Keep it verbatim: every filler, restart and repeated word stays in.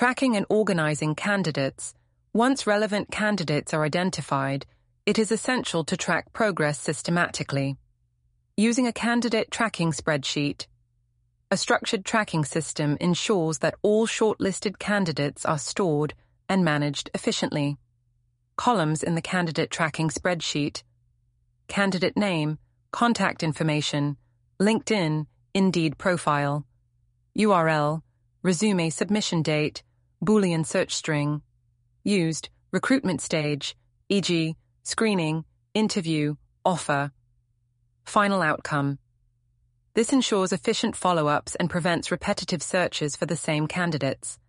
Tracking and organizing candidates. Once relevant candidates are identified, it is essential to track progress systematically. Using a candidate tracking spreadsheet. A structured tracking system ensures that all shortlisted candidates are stored and managed efficiently. Columns in the candidate tracking spreadsheet. Candidate name, contact information, LinkedIn, Indeed profile. U R L, resume submission date, Boolean search string. Used, recruitment stage, for example, screening, interview, offer. Final outcome. This ensures efficient follow-ups and prevents repetitive searches for the same candidates.